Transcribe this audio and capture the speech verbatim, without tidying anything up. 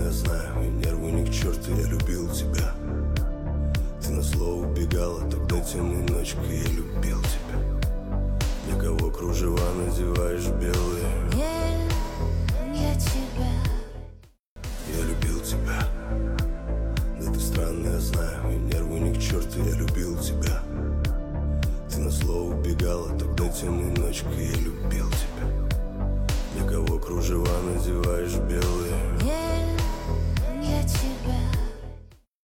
я знаю, и нервы ни к черту, я любил тебя. Ты назло убегала, тогда темной ночкой я любил тебя. Для кого кружева надеваешь белые? Нет, я тебя. Я любил тебя. Да ты странный, я знаю, и нервы ни к черту, я любил тебя. Ты назло убегала, тогда темной ночкой я любил тебя. Для кого кружева надеваешь белые? Нет, я тебя.